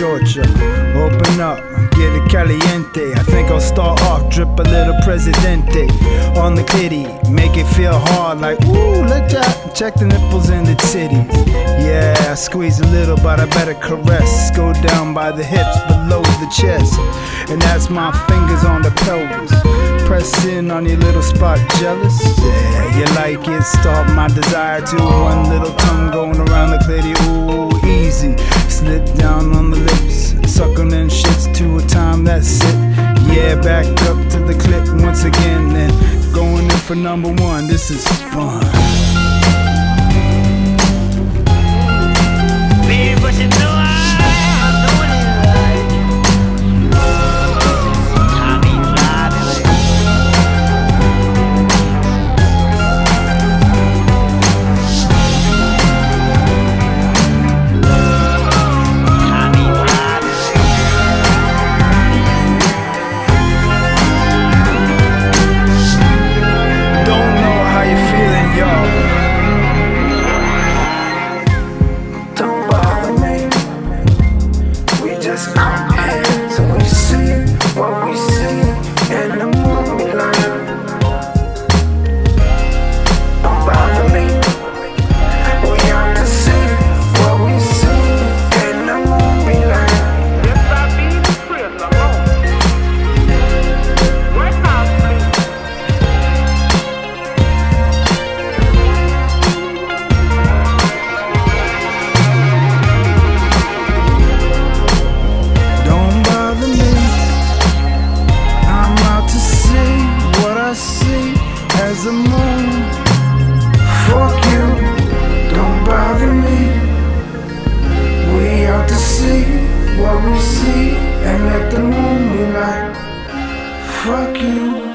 Georgia. Open up, get it caliente. I think I'll start off, drip a little Presidente on the kitty, make it feel hard like, ooh, look that. Check the nipples and the titties. Yeah, I squeeze a little, but I better caress. Go down by the hips, below the chest. And that's my fingers on the pelvis. Press in on your little spot, jealous? Yeah, you like it, start my desire to. One little tongue going around the clitty, ooh, easy. Slip down on the lips, suck on them shits to a time, that's it. Yeah, back up to the clip once again, then going in for number one, this is fun. Baby, but you know I'm doing it right. I be driving Don't know how you feeling, y'all. Don't bother me. We just out here till we see what we see in the movie line. Don't bother me. We out to see what we see in the movie line. If I be the prisoner, what house, please? Don't bother me. I'm out to see what I see as the moon. Fuck you. Don't bother me. We out to see what we see and let the moon be like. Fuck you.